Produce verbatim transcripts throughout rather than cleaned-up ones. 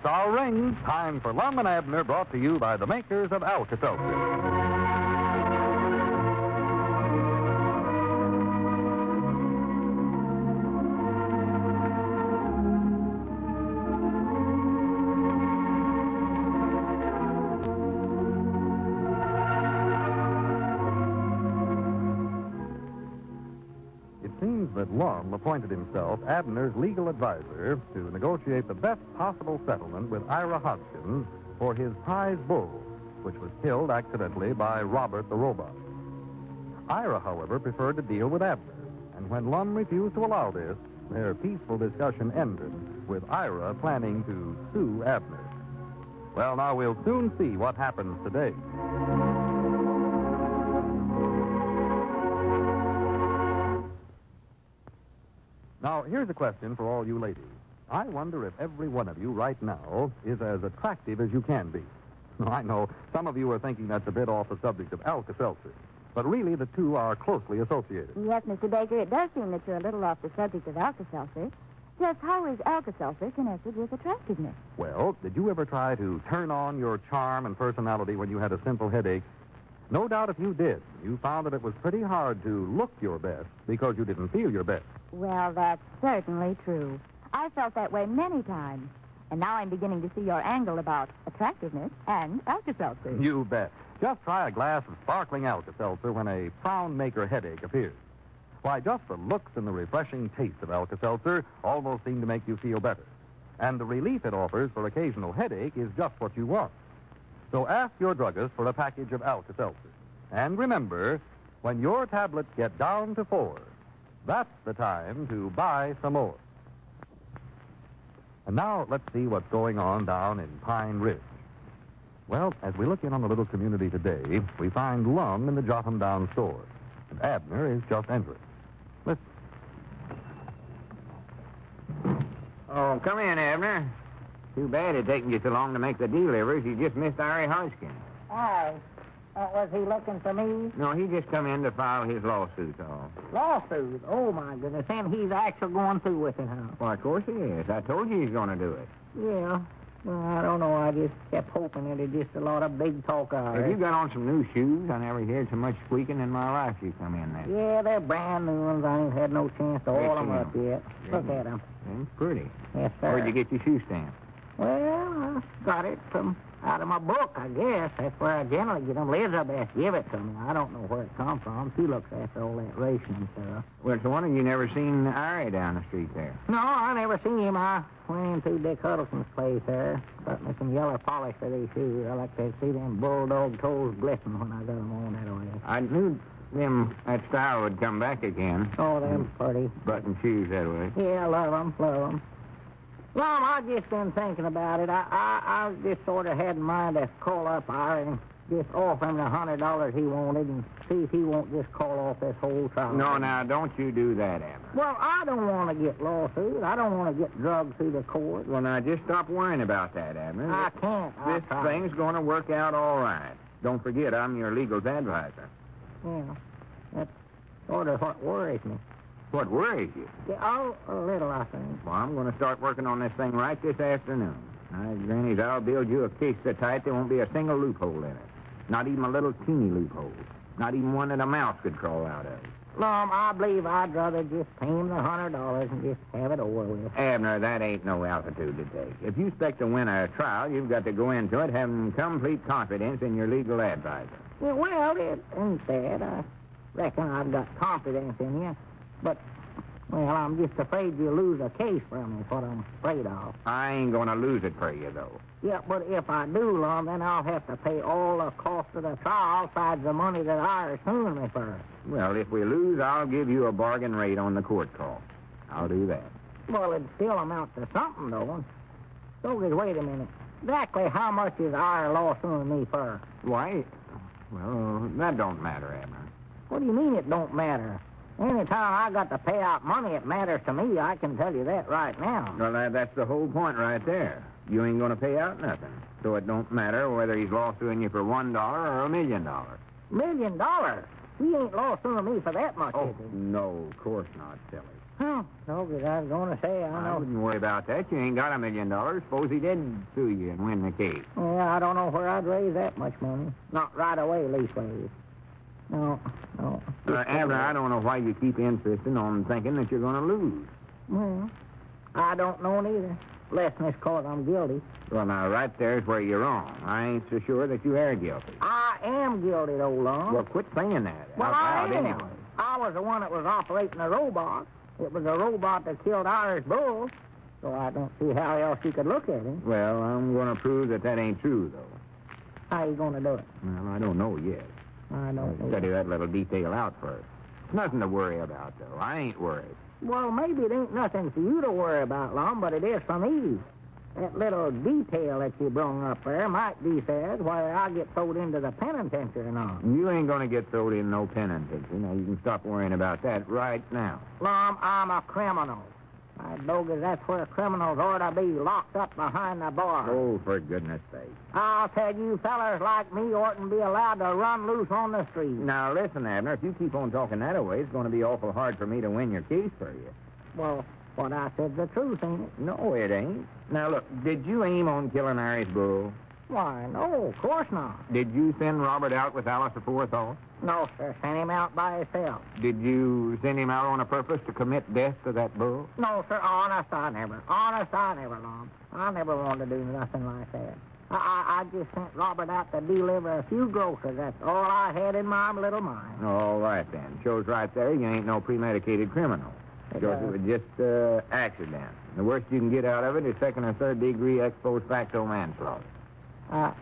our ring. Time for Lum and Abner, brought to you by the makers of Alka-Seltzer. That Lum appointed himself Abner's legal advisor to negotiate the best possible settlement with Ira Hodgkins for his prize bull, which was killed accidentally by Robert the Robot. Ira, however, preferred to deal with Abner, and when Lum refused to allow this, their peaceful discussion ended with Ira planning to sue Abner. Well, now we'll soon see what happens today. Now, here's a question for all you ladies. I wonder if every one of you right now is as attractive as you can be. I know some of you are thinking that's a bit off the subject of Alka-Seltzer, but really the two are closely associated. Yes, Mister Baker, it does seem that you're a little off the subject of Alka-Seltzer. Just how is Alka-Seltzer connected with attractiveness? Well, did you ever try to turn on your charm and personality when you had a simple headache? No doubt if you did, you found that it was pretty hard to look your best because you didn't feel your best. Well, that's certainly true. I felt that way many times. And now I'm beginning to see your angle about attractiveness and Alka-Seltzer. You bet. Just try a glass of sparkling Alka-Seltzer when a frown-maker headache appears. Why, just the looks and the refreshing taste of Alka-Seltzer almost seem to make you feel better. And the relief it offers for occasional headache is just what you want. So ask your druggist for a package of Alka-Seltzer. And remember, when your tablets get down to four, that's the time to buy some more. And now let's see what's going on down in Pine Ridge. Well, as we look in on the little community today, we find Lum in the Jotham Down store. And Abner is just entering. Listen. Oh, come in, Abner. Too bad it taken you so long to make the delivers. You just missed Ari Hodgkins. Oh, uh, was he looking for me? No, he just come in to file his lawsuit, all. Lawsuit? Oh, my goodness. And he's actually going through with it, huh? Well, of course he is. I told you he's going to do it. Yeah. Well, I don't know. I just kept hoping that it just a lot of big talk out Have you got on some new shoes? I never heard so much squeaking in my life you come in there. Yeah, they're brand new ones. I ain't had no chance to oil them up yet. Look at them. It's pretty. Yes, sir. Where'd you get your shoe stamp? Well, I got it from out of my book, I guess. That's where I generally get them. Elizabeth give it to me. I don't know where it come from. She looks after all that racing and stuff. Well, it's a wonder you never seen Ari down the street there. No, I never seen him. I went into Dick Huddleston's place there. Got me some yellow polish for these shoes. I like to see them bulldog toes glisten when I got them on that way. I knew them, that style would come back again. Oh, them pretty. Button shoes that way. Yeah, I love them, love them. Well, I just been thinking about it. I, I, I just sort of had in mind to call up Ira and just offer him the hundred dollars he wanted and see if he won't just call off this whole trial. No, now, don't you do that, Abner. Well, I don't want to get lawsuit. I don't want to get drugged through the court. Well, now, just stop worrying about that, Abner. I can't. This thing's going to work out all right. Don't forget, I'm your legal advisor. Yeah, that's sort of what worries me. What worries you? Yeah, oh, a little, I think. Well, I'm going to start working on this thing right this afternoon. Now, Granny's, I'll build you a case so tight there won't be a single loophole in it. Not even a little teeny loophole. Not even one that a mouse could crawl out of. Lum, I believe I'd rather just pay him the hundred dollars and just have it over with. Abner, that ain't no altitude to take. If you expect to win a trial, you've got to go into it having complete confidence in your legal advisor. Yeah, well, it ain't bad. I reckon I've got confidence in you. But, well, I'm just afraid you'll lose a case from me, is what I'm afraid of. I ain't going to lose it for you, though. Yeah, but if I do, Lum, then I'll have to pay all the cost of the trial besides the money that Ira's suing me for. Well, if we lose, I'll give you a bargain rate on the court call. I'll do that. Well, it'd still amount to something, though. So, wait a minute. Exactly how much is Ira lawsuing me for? Why, well, that don't matter, Abner. What do you mean it don't matter? Anytime I got to pay out money, it matters to me. I can tell you that right now. Well, that, that's the whole point right there. You ain't going to pay out nothing. So it don't matter whether he's lawsuing you for one dollar or a million dollars. Million dollars? He ain't lawsuing me for that much, oh, is he? No, of course not, silly. Hmm. No, because I was going to say, I I know. wouldn't worry about that. You ain't got a million dollars. Suppose he did sue you and win the case. Yeah, I don't know where I'd raise that much money. Not right away, leastways. No, no. Uh, Abner, I don't know why you keep insisting on thinking that you're going to lose. Well, I don't know neither. Less than it's cause I'm guilty. Well, now, right there's where you're wrong. I ain't so sure that you are guilty. I am guilty, though, Lum. Well, quit saying that. Well, out I loud am. anyway. I was the one that was operating the robot. It was the robot that killed Irish Bull. So I don't see how else you could look at him. Well, I'm going to prove that that ain't true, though. How you going to do it? Well, I don't know yet. I don't know. Study that little detail out first. It's nothing to worry about, though. I ain't worried. Well, maybe it ain't nothing for you to worry about, Lum, but it is for me. That little detail that you brung up there might be said why I get thrown into the penitentiary and all. You ain't going to get thrown in no penitentiary. Now, you can stop worrying about that right now. Lum, I'm a criminal. I bogus that's where criminals ought to be, locked up behind the bar. Oh, for goodness sake. I'll tell you, fellers like me oughtn't be allowed to run loose on the street. Now, listen, Abner, if you keep on talking that way, it's going to be awful hard for me to win your case for you. Well, what I said's the truth, ain't it? No, it ain't. Now, look, did you aim on killing Irish Bull? Why, no, of course not. Did you send Robert out with Alice aforethought? No, sir, send him out by himself. Did you send him out on a purpose to commit death to that bull? No, sir, honest, I never. Honest, I never, Lum. I never wanted to do nothing like that. I, I, I just sent Robert out to deliver a few groceries. That's all I had in my little mind. All right, then. Shows right there you ain't no premeditated criminal. It Shows does. it was just uh, accident. The worst you can get out of it is second or third degree ex post facto manslaughter. Uh,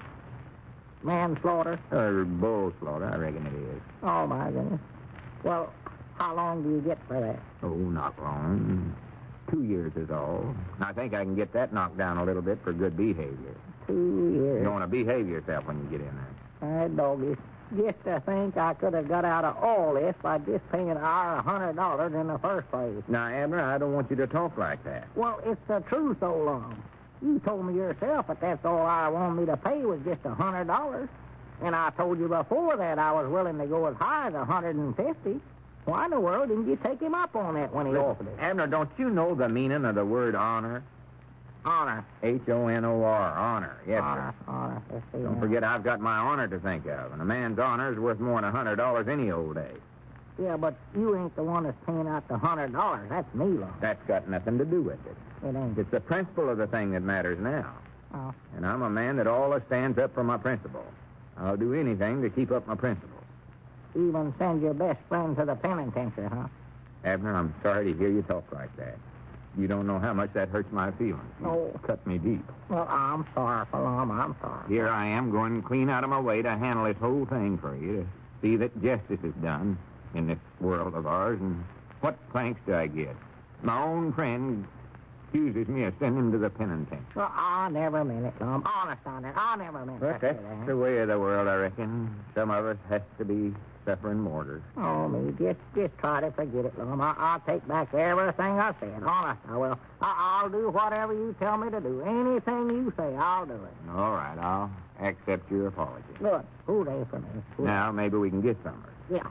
manslaughter? Or bull slaughter, I reckon it is. Oh, my goodness. Well, how long do you get for that? Oh, not long. Two years is all. I think I can get that knocked down a little bit for good behavior. Two years. You want to behave yourself when you get in there. Uh, doggies. Just to think I could have got out of all this by just paying our a hundred dollars in the first place. Now, Abner, I don't want you to talk like that. Well, it's the truth, so long. You told me yourself that that's all I wanted me to pay was just a hundred dollars. And I told you before that I was willing to go as high as a hundred and fifty. Why in the world didn't you take him up on that when he offered it? Abner, don't you know the meaning of the word honor? Honor. H O N O R, honor. Yes, honor, sir. honor. Let's see Don't now. forget I've got my honor to think of, and a man's honor is worth more than a hundred dollars any old day. Yeah, but you ain't the one that's paying out the hundred dollars. That's me, Lum. That's got nothing to do with it. It ain't. It's the principle of the thing that matters now. Oh. And I'm a man that always stands up for my principle. I'll do anything to keep up my principle. Even send your best friend to the penitentiary, huh? Abner, I'm sorry to hear you talk like that. You don't know how much that hurts my feelings. You Oh. cut me deep. Well, I'm sorry, Lum. I'm sorry. Here I am going clean out of my way to handle this whole thing for you, to see that justice is done in this world of ours. And what thanks do I get? My own friend accuses me of sending him to the penitentiary. Well, I never meant it, Lum. Honest on it. I never meant But that. that's the way of the world, I reckon. Some of us has to be suffering martyrs. Oh, me, just just try to forget it, Lum. I, I'll take back everything I said. Honest, I will. I, I'll do whatever you tell me to do. Anything you say, I'll do it. All right, I'll accept your apology. Good. Who they for me? Who Now, maybe we can get somewhere. Yeah.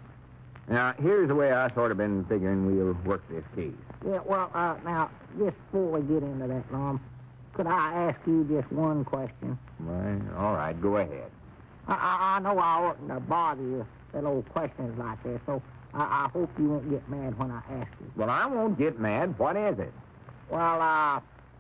Now, here's the way I sort of been figuring we'll work this case. Yeah, well, uh, now, just before we get into that, Lum, could I ask you just one question? Well, all right, go ahead. I, I, I know I oughtn't to bother you with old questions like this, so I, I hope you won't get mad when I ask you. Well, I won't get mad. What is it? Well, uh,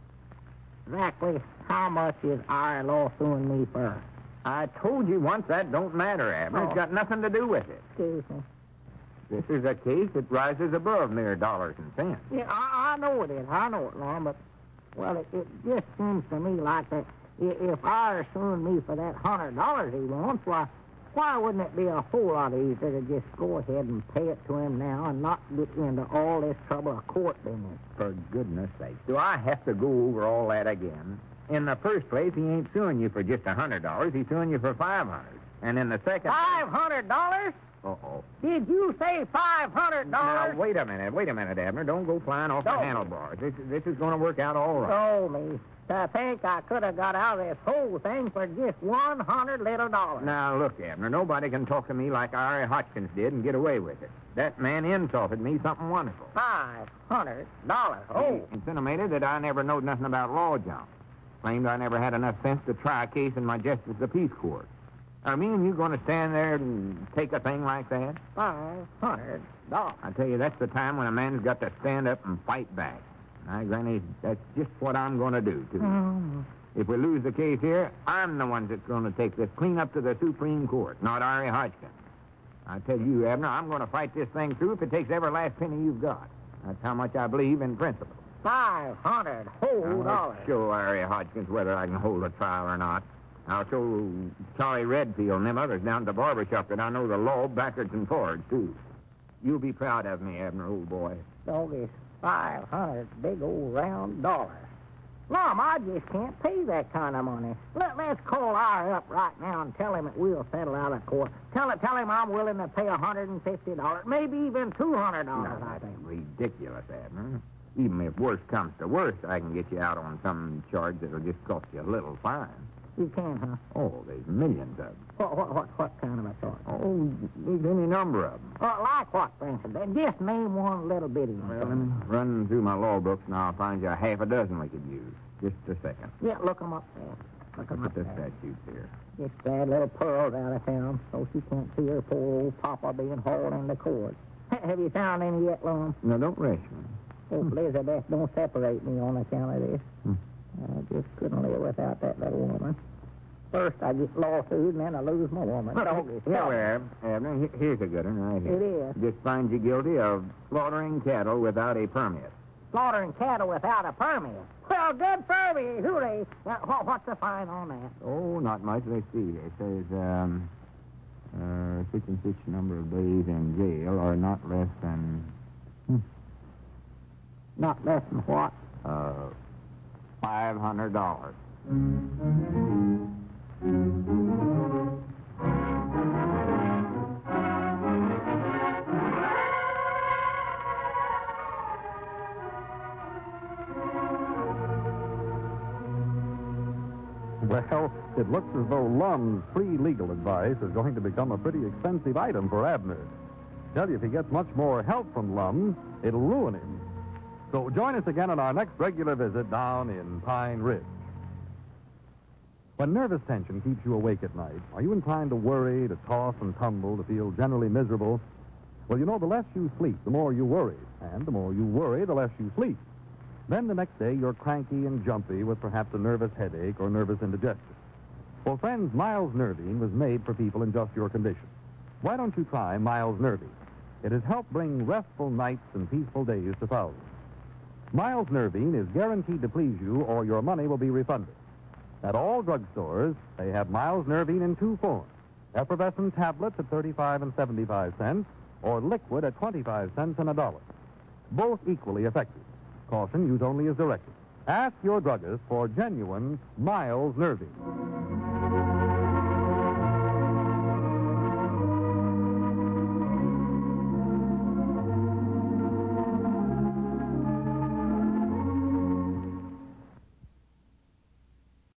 exactly how much is our law suing me for? I told you once that don't matter, Abner. Oh. It's got nothing to do with it. Excuse me. This is a case that rises above mere dollars and cents. Yeah, I, I know it is. I know it, Lon, but, well, it, it just seems to me like that i- if Irish suing me for that hundred dollars he wants, why, why wouldn't it be a whole lot easier to just go ahead and pay it to him now and not get into all this trouble of court business? For goodness sake, do I have to go over all that again? In the first place, he ain't suing you for just a hundred dollars. He's suing you for five hundred. And in the second... Five hundred dollars? Uh-oh. Did you say five hundred dollars? Now, wait a minute. Wait a minute, Abner. Don't go flying off Don't. the handlebars. This, this is going to work out all right. Oh, me. To think I could have got out of this whole thing for just one hundred little dollars. Now, look, Abner, nobody can talk to me like Ari Hodgkins did and get away with it. That man insulted me something wonderful. Five hundred dollars. Oh. He insinuated that I never knowed nothing about law, John. Claimed I never had enough sense to try a case in my Justice of the Peace Court. Are me and you going to stand there and take a thing like that? Five hundred dollars. I tell you, that's the time when a man's got to stand up and fight back. Now, Granny, that's just what I'm going to do, too. Mm. If we lose the case here, I'm the one that's going to take this clean up to the Supreme Court, not Ari Hodgkins. I tell you, Abner, I'm going to fight this thing through if it takes every last penny you've got. That's how much I believe in principle. Five hundred whole I'll dollars. show Ari Hodgkins whether I can hold a trial or not. I'll show Charlie Redfield and them others down at the barber shop that I know the law backwards and forwards, too. You'll be proud of me, Abner, old boy. Doggies, five hundred big old round dollars. Mom, I just can't pay that kind of money. Let, let's call Ari up right now and tell him that we'll settle out of court. Tell, it, tell him I'm willing to pay one hundred fifty dollars, maybe even two hundred dollars, No, I that's think. ridiculous, Abner. Even if worse comes to worse, I can get you out on some charge that'll just cost you a little fine. You can, huh? Oh, there's millions of them. What, what, what, what kind of a charge? Oh, there's any number of them. Well, like what, for instance? Just name one little bitty one. Well, let me run through my law books, and I'll find you a half a dozen we could use. Just a second. Yeah, look 'em up there. Look 'em Look up at the there. statutes here. This bad little Pearl's out of town, so she can't see her poor old papa being hauled into court. Have you found any yet, Lum? No, don't rush me. Oh, Elizabeth, don't separate me on account of this. Hmm. I just couldn't live without that little woman. First I get lawsuit, and then I lose my woman. Doggy, Here stop. we are, Abner. He- Here's a good one right here. It is. Just finds you guilty of slaughtering cattle without a permit. Slaughtering cattle without a permit. Well, good for me, hooray. Uh, what, what's the fine on that? Oh, not much. Let's see. It says, um, uh, such and such number of days in jail or not less than, hmm, Not less than what? uh, five hundred dollars. Well, it looks as though Lum's free legal advice is going to become a pretty expensive item for Abner. Tell you, if he gets much more help from Lum, it'll ruin him. So join us again on our next regular visit down in Pine Ridge. When nervous tension keeps you awake at night, are you inclined to worry, to toss and tumble, to feel generally miserable? Well, you know, the less you sleep, the more you worry. And the more you worry, the less you sleep. Then the next day, you're cranky and jumpy with perhaps a nervous headache or nervous indigestion. Well, friends, Miles Nervine was made for people in just your condition. Why don't you try Miles Nervine? It has helped bring restful nights and peaceful days to thousands. Miles Nervine is guaranteed to please you or your money will be refunded. At all drugstores, they have Miles Nervine in two forms. Effervescent tablets at thirty-five and seventy-five cents or liquid at twenty-five cents and a dollar. Both equally effective. Caution, use only as directed. Ask your druggist for genuine Miles Nervine.